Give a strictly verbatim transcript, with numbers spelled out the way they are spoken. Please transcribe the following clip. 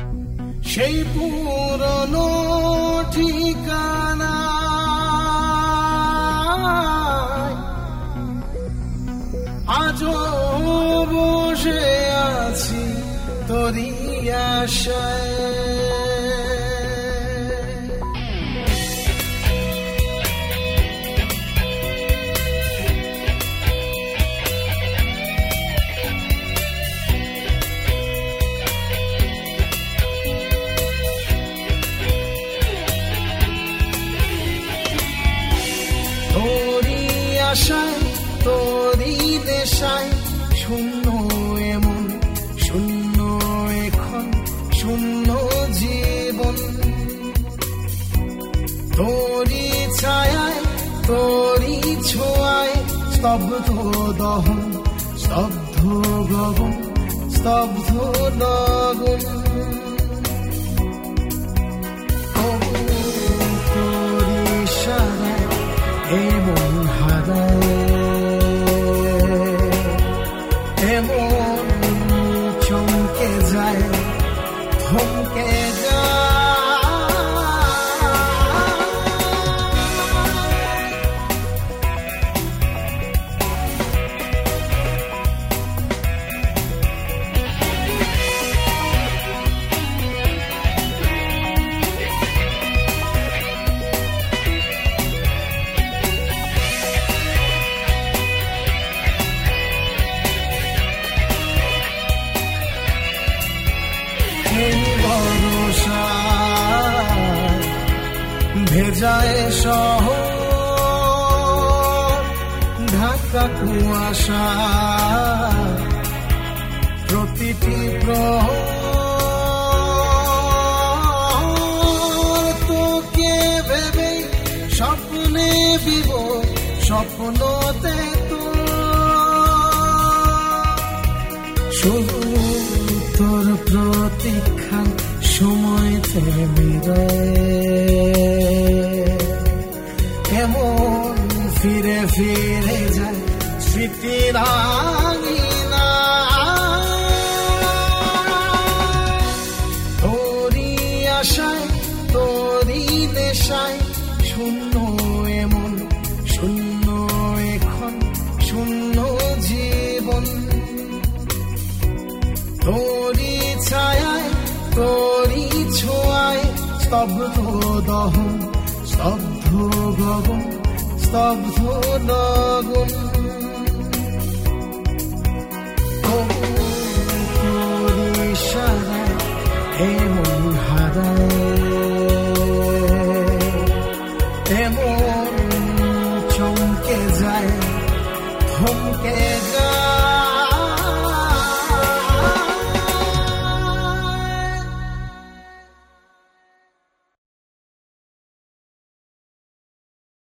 সেই পুরনো ঠিকানা আজও বসে আছি তোরই আশায়। তোরই আশায় তোরই নেশায় শূন্য এমন শূন্য এখন শূন্য জীবন। তোরই ছায়ায় তোরই ছোঁয়ায় স্তব্ধ দহন স্তব্ধ গগন স্তব্ধ লগন। তোরই ইশারায় এমন হারায় এমন চমকে যায় থমকে যায়। ভেজায় শহর ঢাকা কুয়াশা প্রতিটি প্রহর তোকে ভেবে স্বপ্নে বিব স্বপ্নতে তো শুধু তোর প্রতীক্ষা সময় থেমে এমন ফিরে ফিরে যায় স্মৃতির আঙিনা। তোরই আশায় তোরই নেশায় শূন্য এমন শূন্য এখন শূন্য জীবন। তোরই ছায়ায় তোরই ছোঁয়ায় স্তব্ধ দহন স্তব্ধ গগন স্তব্ধ লগন। তোরই ইশারায় এমন হারায় এমন চমকে যায় থমকে যায়।